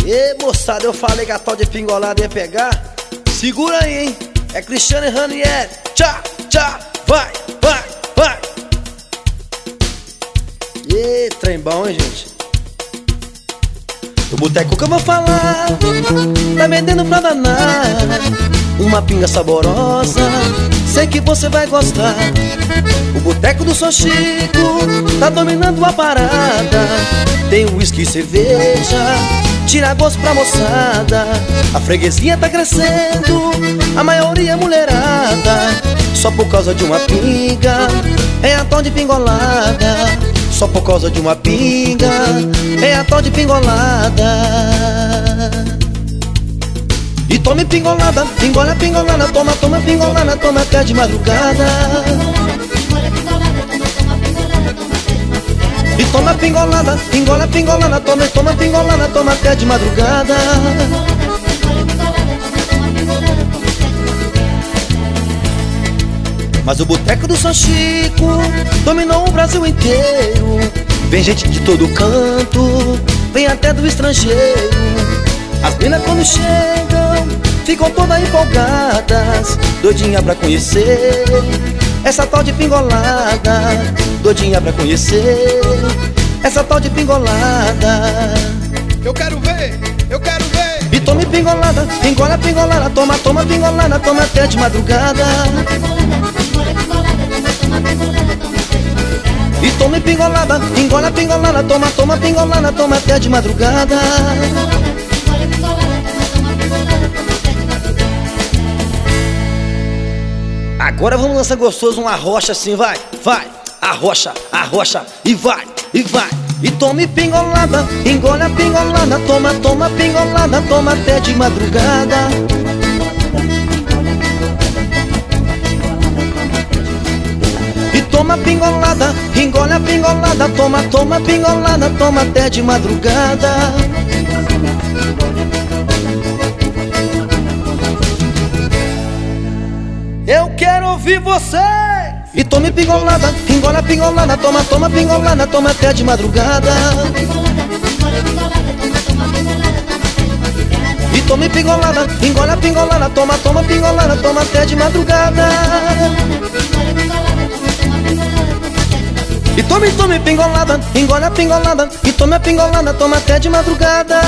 Ê, moçada, eu falei que a tal de pingolada ia pegar. Segura aí, hein? É Cristiano e Ranieri. Tchá, tchá, vai, vai, vai. Ê, trem bom, hein, gente? O boteco que eu vou falar tá vendendo pra danar uma pinga saborosa, sei que você vai gostar. O boteco do São Chico tá dominando a parada. Tem uísque e cerveja, tira gosto pra moçada. A freguesia tá crescendo, a maioria é mulherada. Só por causa de uma pinga, é a tal de pingolada. Só por causa de uma pinga, é a tal de pingolada. E tome pingolada, pingola, pingolada. Toma, toma pingolada, toma até de madrugada. E toma pingolada, pingola, pingolada. Toma, toma pingolada, toma até de madrugada. Mas o boteco do São Chico dominou o Brasil inteiro. Vem gente de todo canto, vem até do estrangeiro. As minas quando chegam ficam todas empolgadas, doidinha pra conhecer essa tal de pingolada. Doidinha pra conhecer essa tal de pingolada. Eu quero ver, eu quero ver. E tome pingolada, pingola, pingolada. Toma, toma pingolada, toma até de madrugada. E tome pingolada, pingola, pingolada. Toma, toma pingolada, toma até de madrugada. Agora vamos lançar gostoso uma rocha assim, vai, vai. Arrocha, arrocha e vai, e vai. E tome pingolada, engole a pingolada. Toma, toma pingolada, toma até de madrugada. E toma pingolada, engole a pingolada. Toma, toma pingolada, toma até de madrugada. Eu quero ouvir você! E tome pingolada, engole a pingolada. Toma, toma pingolada, toma até de madrugada. E tome pingolada, engole a pingolada. Toma, toma pingolada, toma até de madrugada. E tome, tome pingolada, engole a pingolada. E tome a pingolada, toma até de madrugada.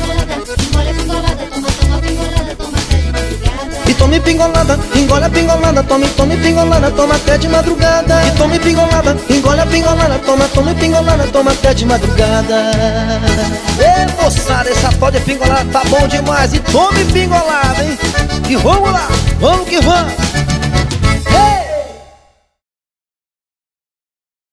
E tome pingolada, engole a pingolada. Tome, tome pingolada, toma até de madrugada. E tome pingolada, engole a pingolada. Toma, tome pingolada, toma até de madrugada. Ei, moçada, essa tal de pingolada tá bom demais. E tome pingolada, hein? E vamos lá, vamos que vamos.